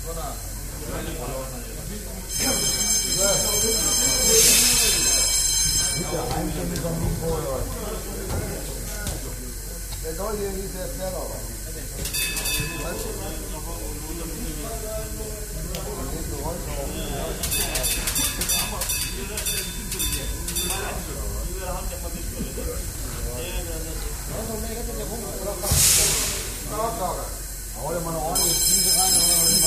Der soll hier nicht sehr schnell aber. Hau dir mal eine ordentliche Fliese rein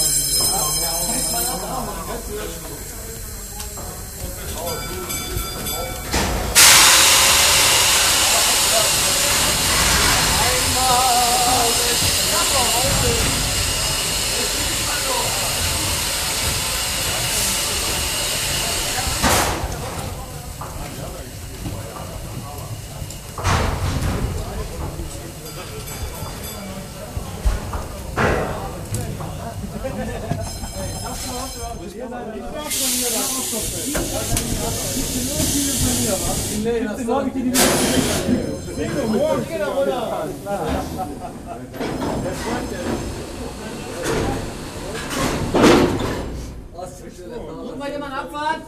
Muss mal jemand abfahren?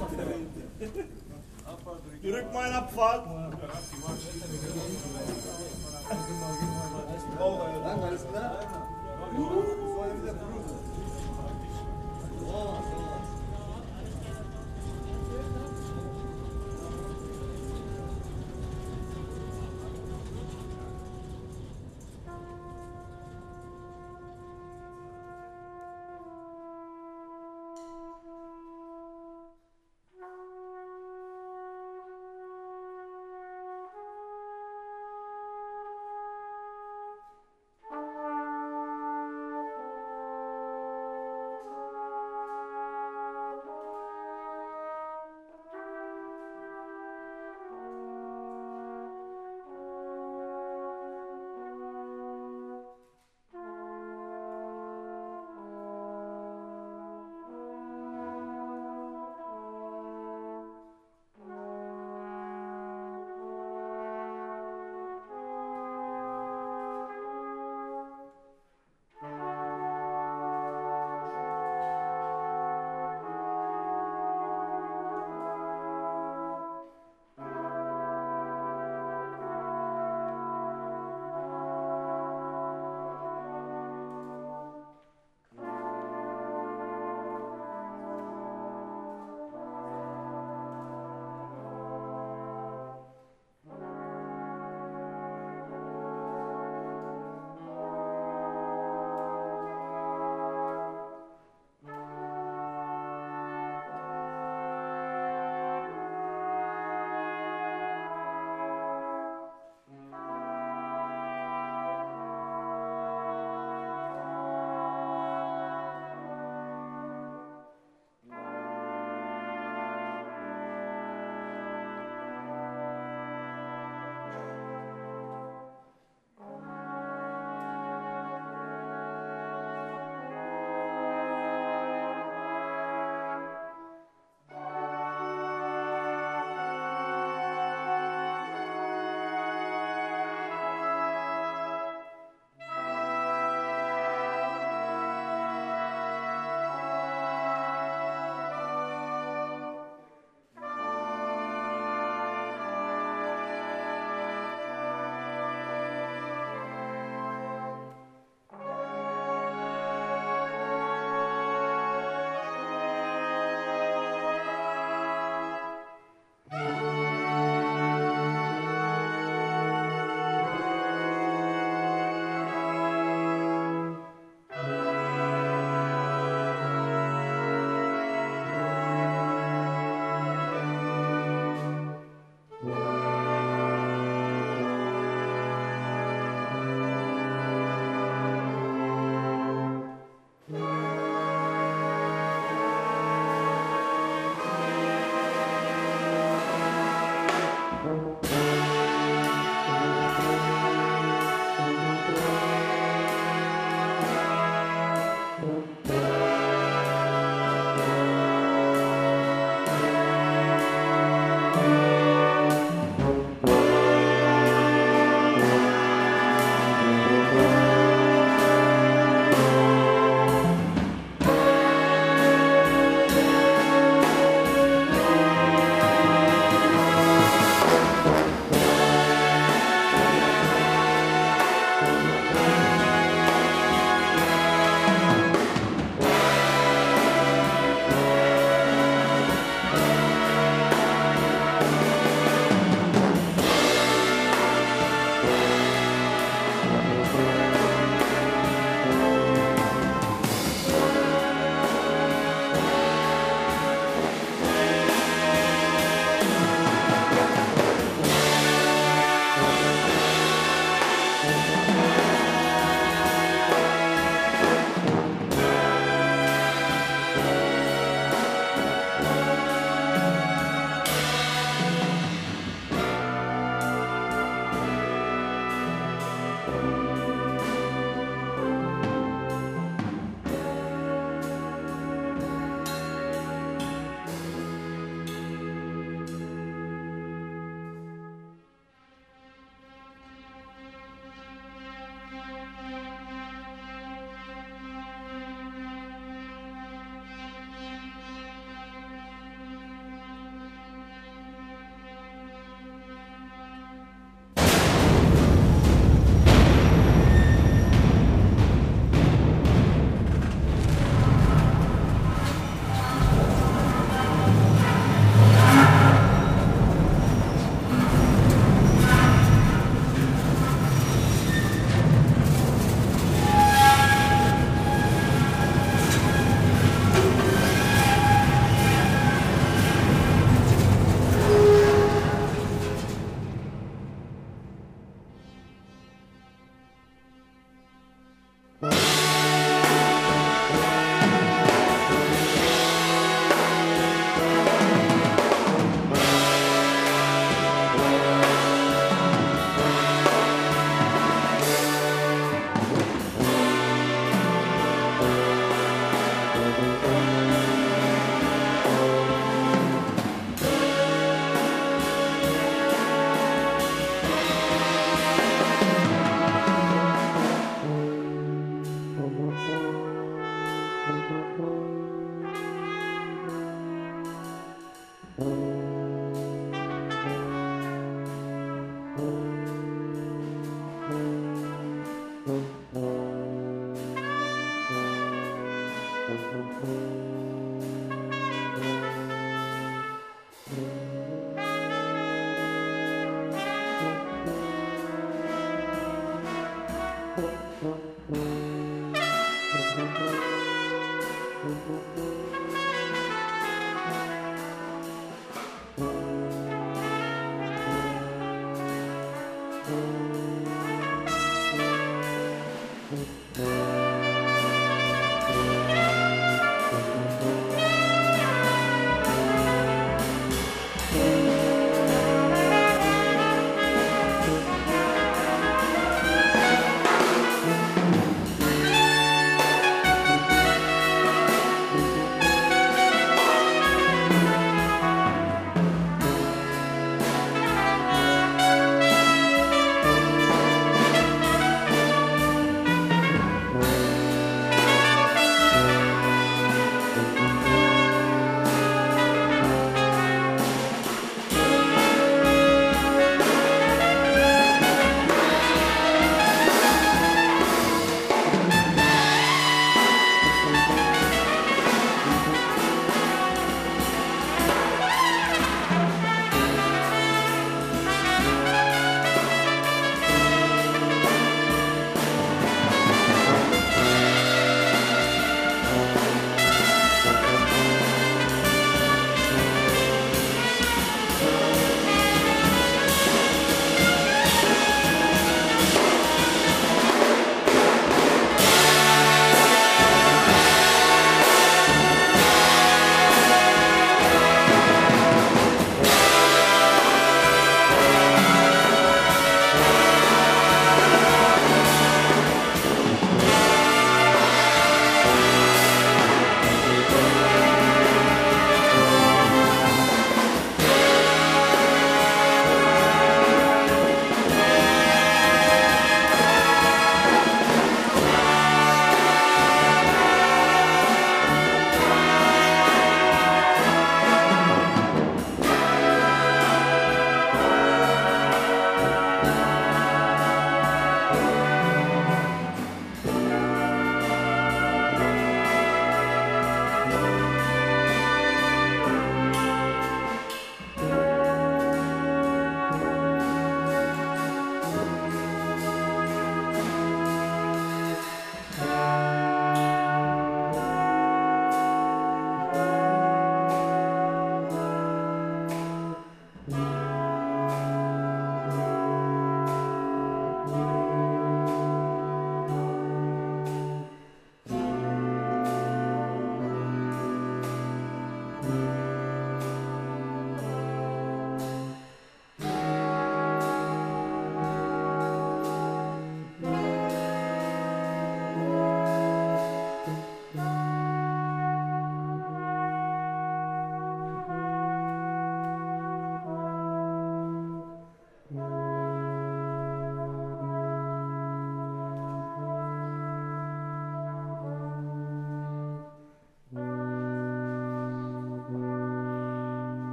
Drück mal Abfahrt. Alles klar?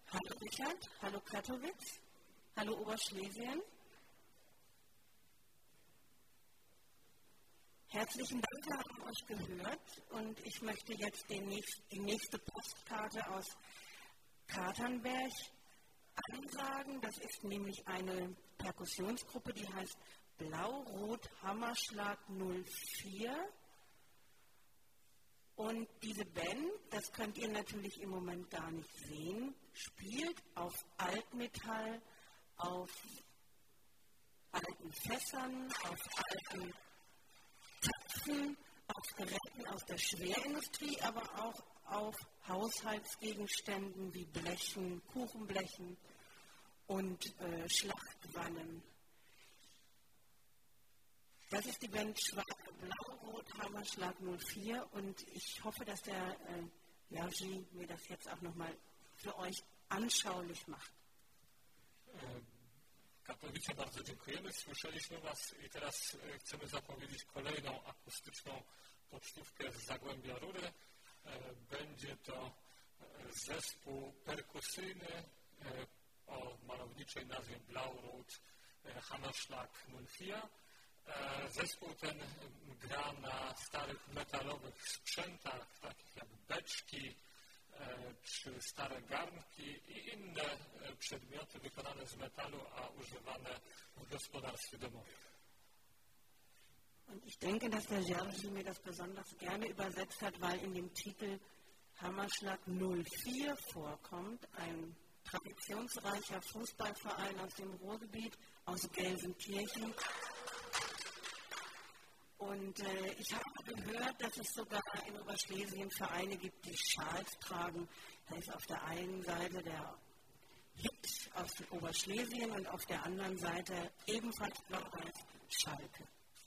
Hallo Richard, hallo Katowice, hallo Oberschlesien. Herzlichen Dank, wir haben euch gehört und ich möchte jetzt die nächste Postkarte aus Katernberg ansagen. Das ist nämlich eine Perkussionsgruppe, die heißt Blau-Rot-Hammerschlag 04. Und diese Band, das könnt ihr natürlich im Moment gar nicht sehen, spielt auf Altmetall, auf alten Fässern, auf alten Töpfen, auf Geräten aus der Schwerindustrie, aber auch auf Haushaltsgegenständen wie Blechen, Kuchenblechen und Schlachtwannen. Das ist die Band Blau-Rot-Hammerschlag 04 und ich hoffe, dass der Jerzy mir das jetzt auch nochmal für euch anschaulich macht. Katowice, bardzo dziękujemy. Słyszeliśmy Was i teraz chcemy zapowiedzieć kolejną akustyczną pocztówkę z Zagłębia Rury. Będzie to zespół perkusyjny o malowniczej nazwie Blau-Rot Hammerschlag 04. Zespół ten gra na starych metalowych sprzętach, takich jak beczki czy stare garnki i inne przedmioty wykonane z metalu, a używane w gospodarstwie domowym. Und ich denke, dass der Jerzy mir das besonders gerne übersetzt hat, weil in dem Titel Hammerschlag 04 vorkommt, ein traditionsreicher Fußballverein aus dem Ruhrgebiet, aus Gelsenkirchen. Und ich habe gehört, dass es sogar in Oberschlesien Vereine gibt, die Schals tragen. Da ist auf der einen Seite der Hit aus Oberschlesien und auf der anderen Seite ebenfalls blau-weiß Schalke.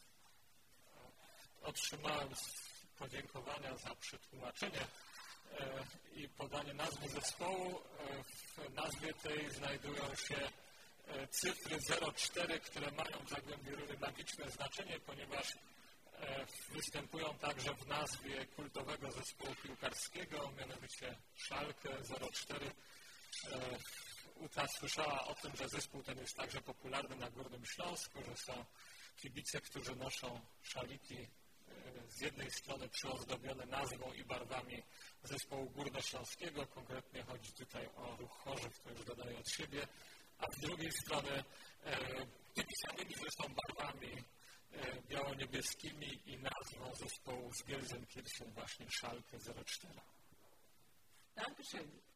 Otrzymałem podziękowania za przetłumaczenie i podanie nazwy zespołu. W nazwie tej znajdują się cyfry 04, które mają w Zagłębiu Rury magiczne znaczenie, ponieważ występują także w nazwie kultowego zespołu piłkarskiego, mianowicie Schalke 04. Uta słyszała o tym, że zespół ten jest także popularny na Górnym Śląsku, że są kibice, którzy noszą szaliki z jednej strony przyozdobione nazwą i barwami zespołu górnośląskiego, konkretnie chodzi tutaj o Ruch Chorzów, to już dodaję od siebie, a z drugiej strony tymi samymi zresztą barwami biało-niebieskimi i nazwą zespołu z Gelsenkirchen właśnie Schalke 04. Dankeschön.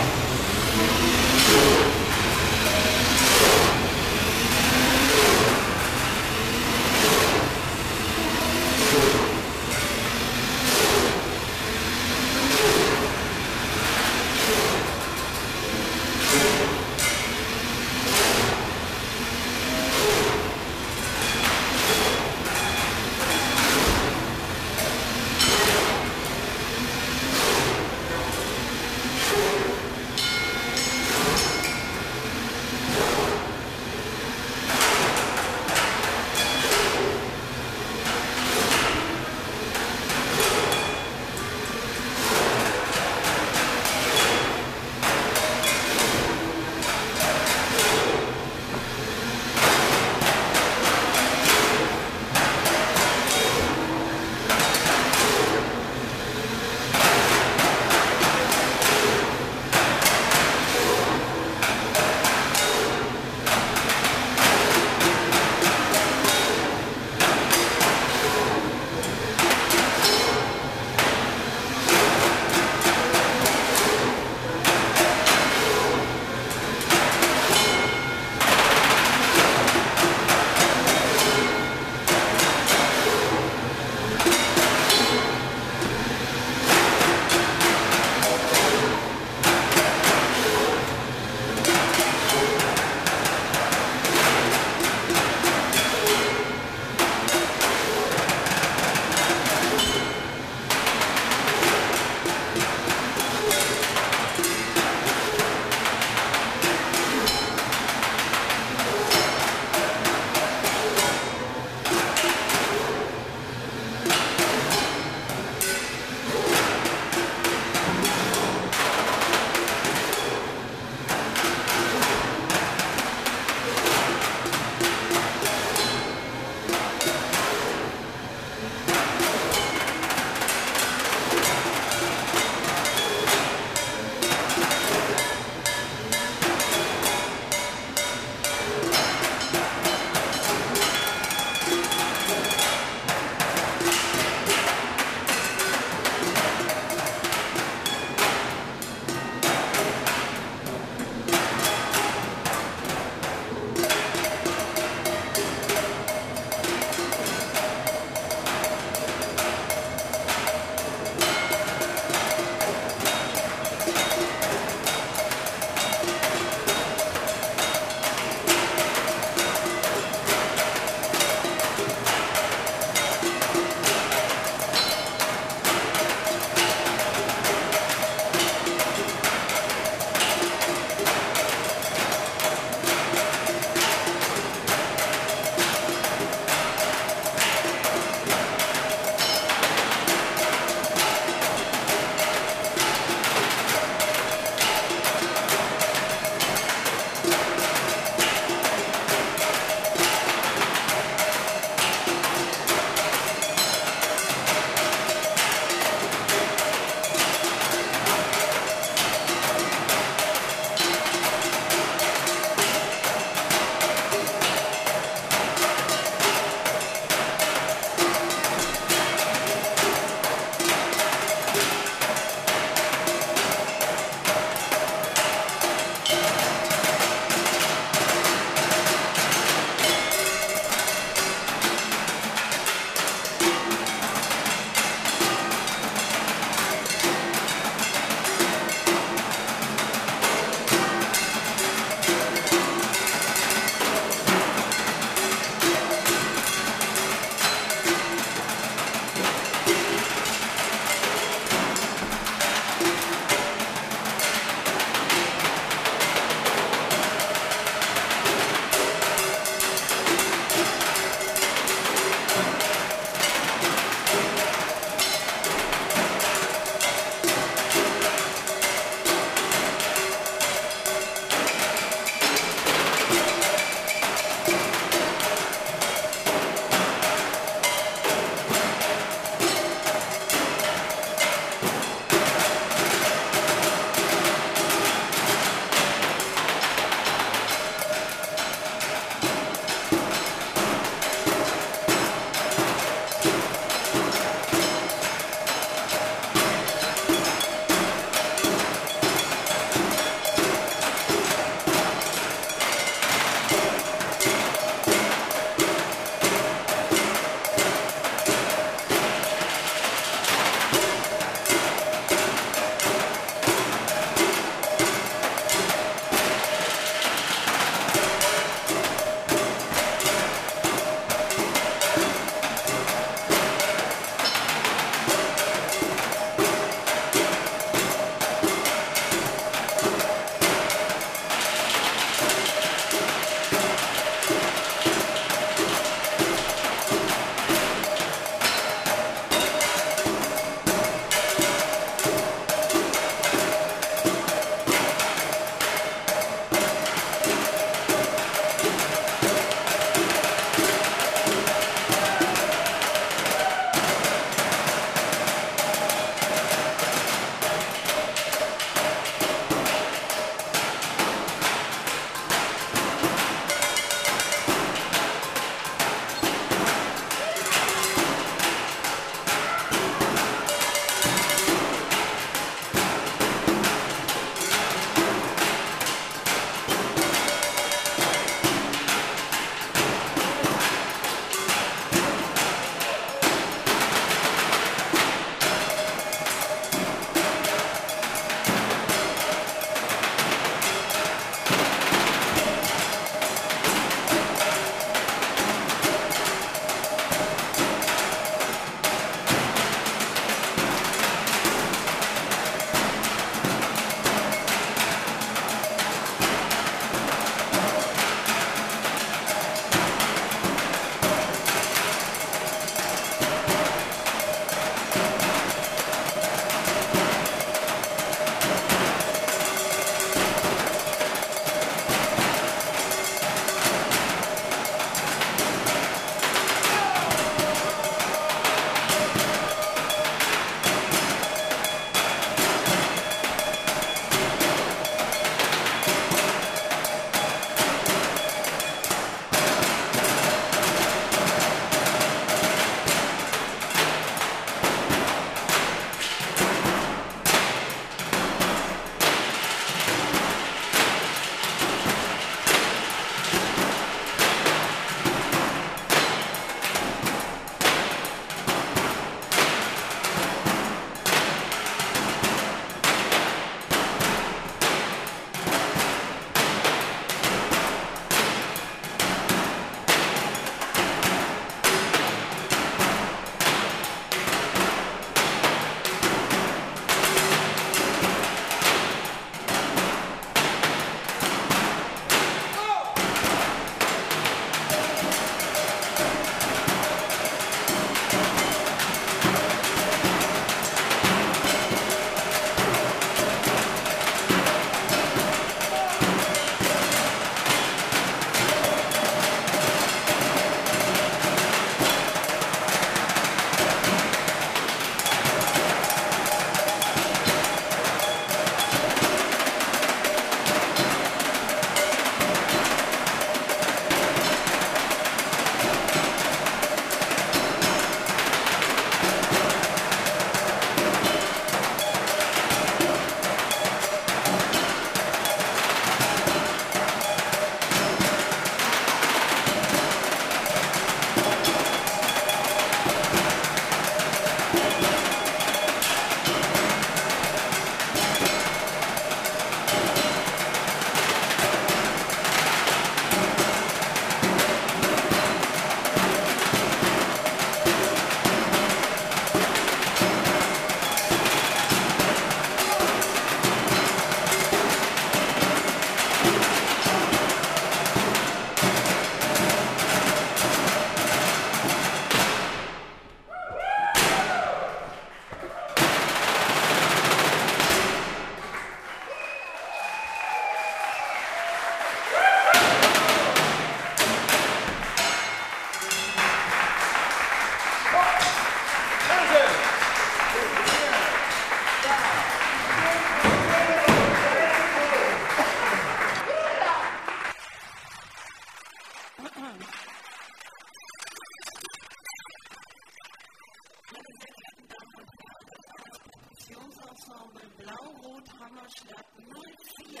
Blau-Rot-Hammerschlag 04.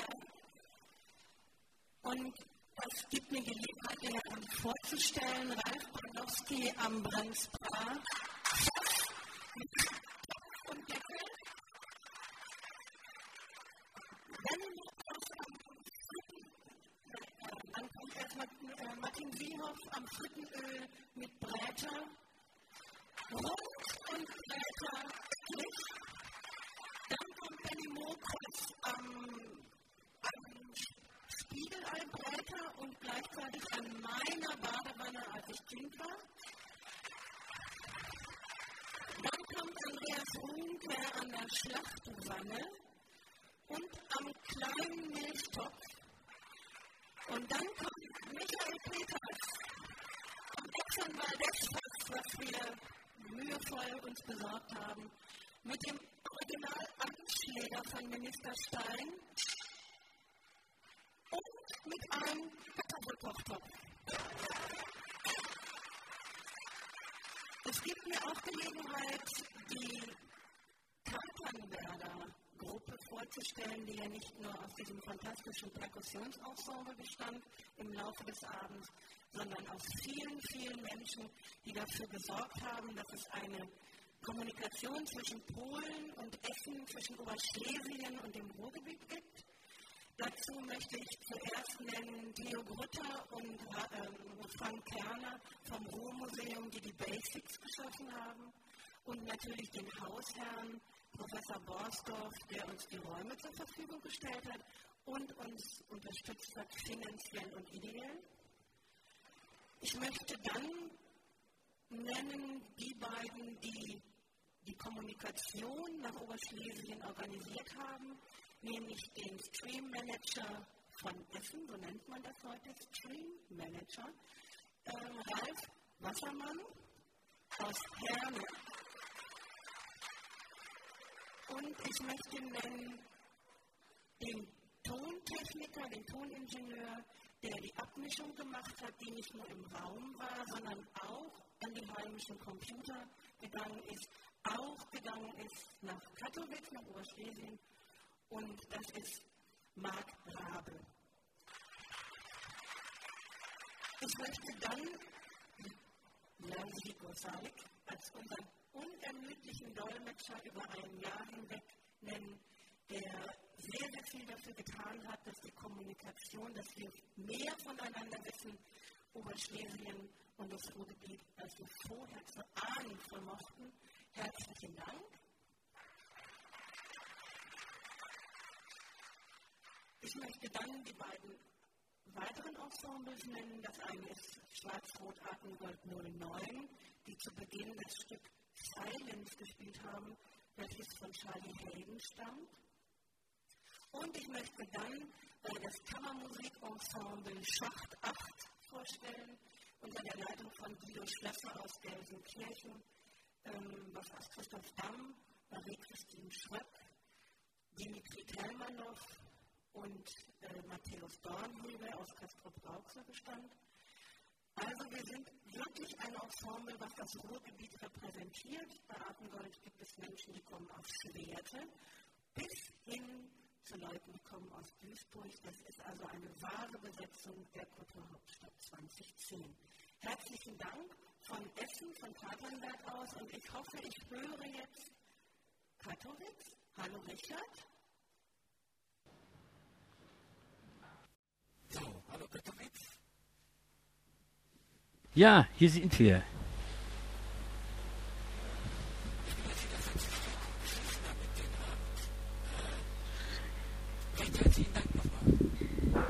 Und das gibt mir Gelegenheit, die Herren vorzustellen. Ralf Brandowski am Brandspa und Deckel. Dann kommt erstmal Martin Siehoff am Frittenöl mit Bräter. Rund und Bräter. Dann kommt Benny Mokos am Spiegelei-Bräter und gleichzeitig an meiner Badewanne, als ich Kind war. Dann kommt Andreas Runke an der Schlachtwanne und am kleinen Milchtopf. Und dann kommt Michael Peters am Exxon-Valdez-Fass, was wir mühevoll uns besorgt haben, mit dem Original-Amtsschläger von Minister Stein und mit einem Kartoffelkochtopf. Es gibt mir auch Gelegenheit, die Kapernwerder Gruppe vorzustellen, die ja nicht nur aus diesem fantastischen Perkussionsensemble bestand im Laufe des Abends, sondern aus vielen, vielen Menschen, die dafür gesorgt haben, dass es eine Kommunikation zwischen Polen und Essen, zwischen Oberschlesien und dem Ruhrgebiet gibt. Dazu möchte ich zuerst nennen Theo Grütter und Frank Kerner vom Ruhrmuseum, die die Basics geschaffen haben, und natürlich den Hausherrn Professor Borsdorf, der uns die Räume zur Verfügung gestellt hat und uns unterstützt hat, finanziell und ideell. Ich möchte dann nennen die beiden, die die Kommunikation nach Oberschlesien organisiert haben, nämlich den Stream Manager von Essen, so nennt man das heute, Stream Manager, Ralf Wassermann aus Herne. Und ich möchte nennen den Tontechniker, den Toningenieur, der die Abmischung gemacht hat, die nicht nur im Raum war, sondern auch an die heimischen Computer gegangen ist, nach Katowice, nach Oberschlesien, und das ist Marc Rabe. Ich möchte dann Jerzy Gosalik als unseren unermüdlichen Dolmetscher über ein Jahr hinweg nennen, der sehr, sehr viel dafür getan hat, dass die Kommunikation, dass wir mehr voneinander wissen, Oberschlesien und das Ruhrgebiet, als wir vorher zu ahnen vermochten. Herzlichen Dank. Ich möchte dann die beiden weiteren Ensembles nennen. Das eine ist Schwarz-Rot-Atemgold 09, die zu Beginn das Stück Silence gespielt haben, welches von Charlie Hayden stammt. Und ich möchte dann das Kammermusikensemble Schacht 8 vorstellen, unter der Leitung von Guido Schlösser aus Gelsenkirchen, was aus Christoph Damm, Marie-Christine Schröck, Dimitri Telmanow und Matthäus Dornhüber aus Castrop-Rauxel bestand. Also wir sind wirklich ein Ensemble, was das Ruhrgebiet repräsentiert. Bei Atemgold gibt es Menschen, die kommen aus Schwerte, bis hin zu Leuten, die kommen aus Duisburg. Das ist also eine wahre Besetzung der Kulturhauptstadt 2010. Herzlichen Dank von Essen, von Katernberg aus, und ich hoffe, ich höre jetzt Katowice. Hallo Richard. So, hallo Katowice. Ja, hier sind wir. Herzlichen Dank nochmal.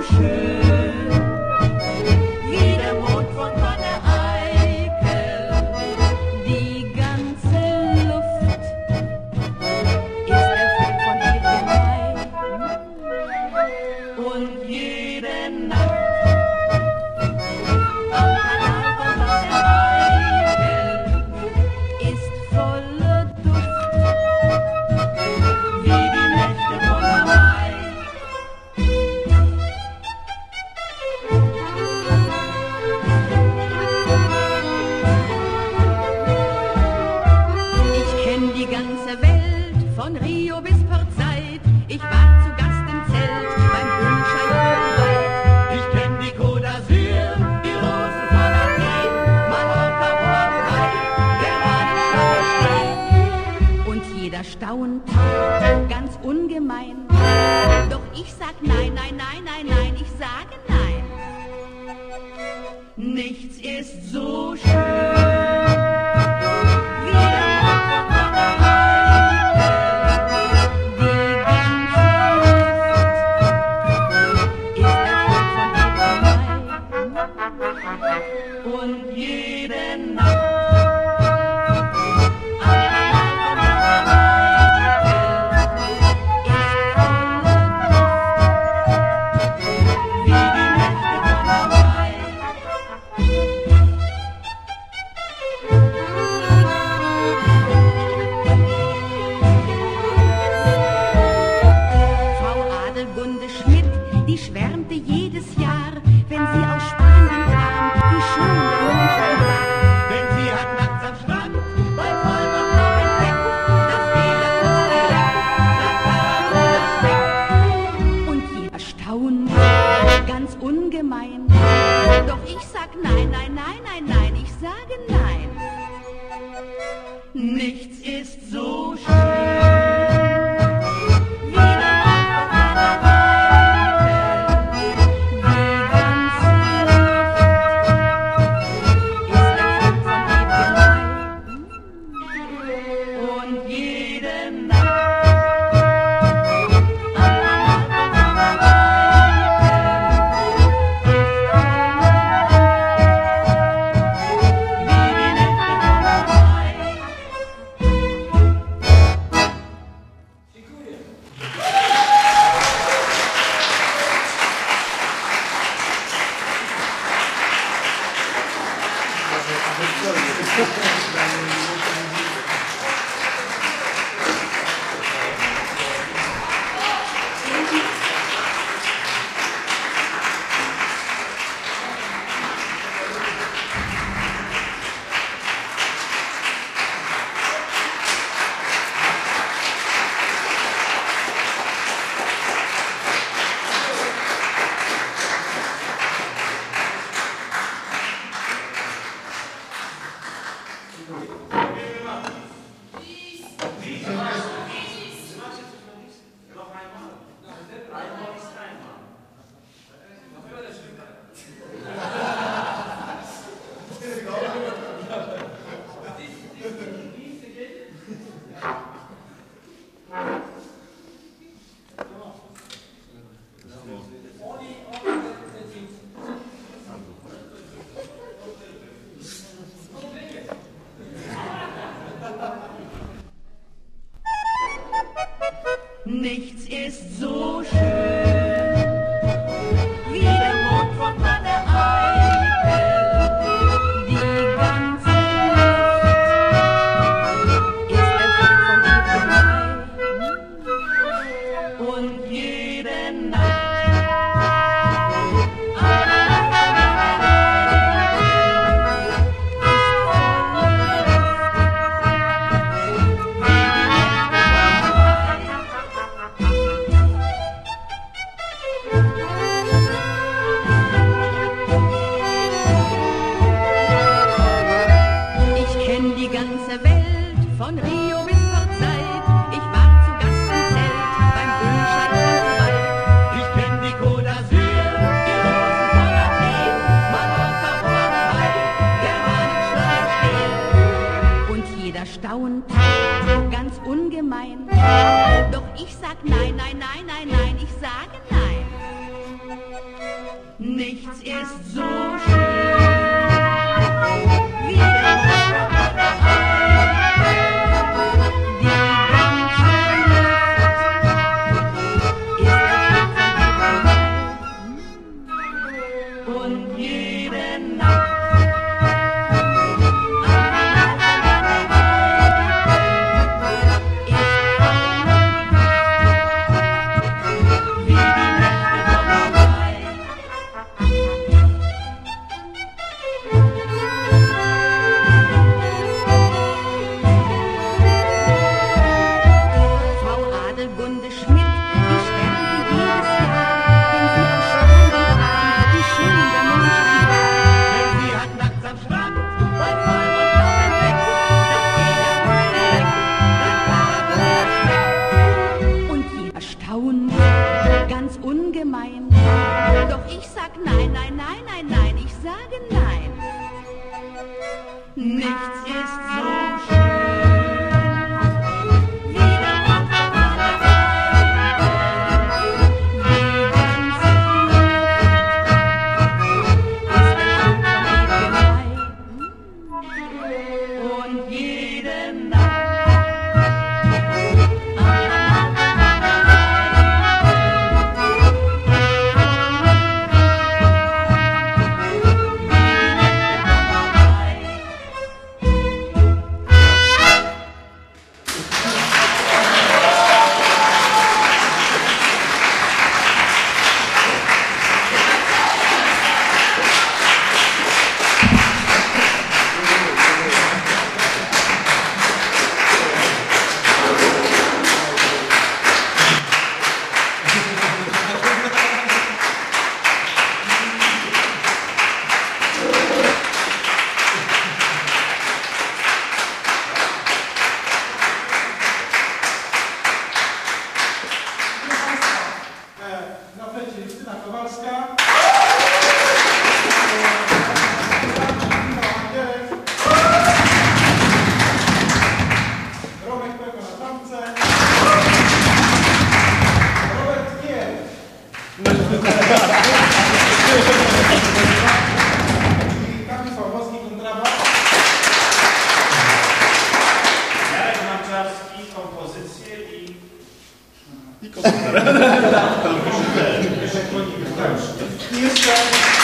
schön wie der Mond von Wanne Eickel. Die ganze Luft ist erfüllt von ewigem Mai. Und jede Nacht am Kanal von Wanne Eickel ist voller Duft wie die Nächte von Hawaii. Ich kenn die ganze Welt von Rio bis Port Said. Ich war zu Gast im Zelt beim Böhmischer Jugendwald. Ich kenn die Côte d'Azur, die Rosen von Athen, Mallorca, Hawaii, der Mann in Schlange steht. Und jeder staunt, ganz ungemein. Doch ich sag nein, nein, nein, nein, nein, ich sage nein. Nichts ist so schön wie der Mond von Wanne Eickel. Die ganze Luft ist erfüllt von ewigem Mai. Und jede Nacht am Kanal von Wanne Eickel ist voller Duft wie die Nächte von Hawaii. Frau Adelgunde Schmidt, die schwärmte jedes Jahr, wenn sie aus Spanien kam, wie schön der Mondschein war. Denn sie hat nachts am Strand bei vollem Blau entdeckt, das viele Küste, das Tarantula schmeckt. Und jeder staunt, ganz ungemein. Doch ich sag nein, nein, nein, nein, nein, ich sage nein. Nichts ist so schön wie der Mond von Wanne Eickel. Die ganze Luft ist erfüllt von ewigem Mai. Und jede Nacht am Kanal von Wanne Eickel ist voller Duft wie die Nächte von Hawaii. Nichts ist so schön wie der Mond von Wanne Eickel. Die ganze Luft ist erfüllt von ewigem Mai. Und jede Nacht am Kanal von Wanne Eickel ist voller Duft wie die Nächte von Hawaii. Ich kenn die ganze Welt von Rio bis Port Said. Ich war zu Gast im Zelt beim Böhmischer Jugendwald. Ich kenn die Côte d'Azur, die Rosen von Athen, Mallorca, Hawaii, der Mann in Schlange steht. Und jeder staunt, ganz ungemein. Doch ich sag nein, nein, nein, nein, nein, ich sage nein. Nichts ist so schön wie der die ganze Luft ist und jede Nacht ganz ungemein. Doch ich sag nein, nein, nein, nein, nein, ich sage nein. Nichts ist so schön wie der Wasser von der Weide. Die ganze Luft ist erfüllt von Liebelei. Und jede Nacht Jeszcze